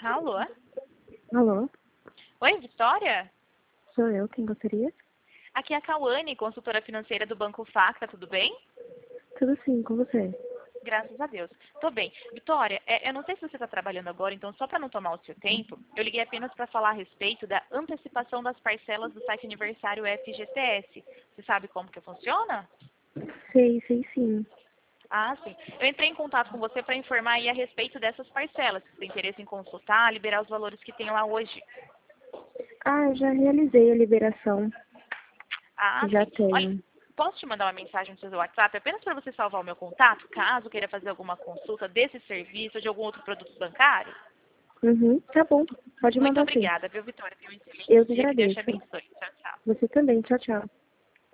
Alô? Alô, Oi, Vitória? sou eu, quem gostaria? Aqui é a Cauane, consultora financeira do Banco Facta, tudo bem? Tudo sim, com você. Graças a Deus. Tô bem. Vitória, eu não sei se você está trabalhando agora, então só para não tomar o seu tempo, eu liguei apenas para falar a respeito da antecipação das parcelas do site aniversário FGTS. Você sabe como que funciona? Sei sim. Ah, sim. Eu entrei em contato com você para informar aí a respeito dessas parcelas. Se você tem interesse em consultar, liberar os valores que tem lá hoje. Ah, já realizei a liberação. Ah, Já sim. Olha, tenho. posso te mandar uma mensagem no seu WhatsApp apenas para você salvar o meu contato, caso queira fazer alguma consulta desse serviço ou de algum outro produto bancário? Uhum, tá bom. Pode Muito mandar sim. obrigada, viu, Vitória? Tenha um excelente Eu que dia, que Deus te agradeço. abençoe. Tchau, tchau. Você também. Tchau, tchau.